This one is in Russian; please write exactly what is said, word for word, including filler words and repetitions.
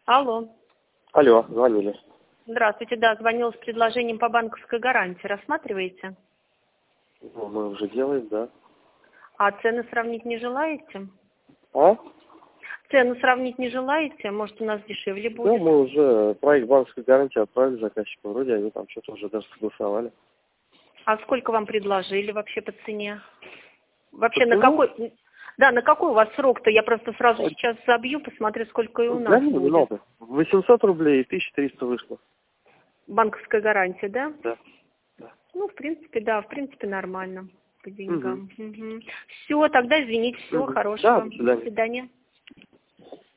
Алло. Алло, звонили. Здравствуйте, да, звонила с предложением по банковской гарантии. Рассматриваете? Ну, мы уже делаем, да. А цены сравнить не желаете? А? Цену сравнить не желаете? Может, у нас дешевле Да, будет? мы уже проект банковской гарантии отправили заказчику. Вроде они там что-то уже даже согласовали. А сколько вам предложили вообще по цене? Вообще По на цене? какой... Да, на какой у вас срок-то? Я просто сразу сейчас забью, посмотрю, сколько и у Да, нас не, будет. немного. восемьсот рублей и тысяча триста вышло. Банковская гарантия, да? Да. Да. Ну, в принципе, да, в принципе, нормально по Угу. деньгам. Угу. Все, тогда извините, всего Угу. Да, хорошего. до свидания. До свидания.